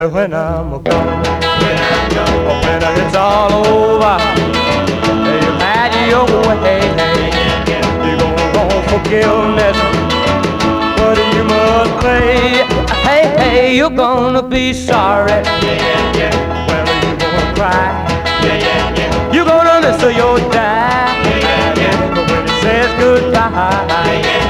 When I'm gone, when it's all over, you've had your way. You're gonna want forgiveness, but you must pay. Hey, hey, you're gonna be sorry. Well, you're gonna cry. You're gonna miss your dad when it says goodbye.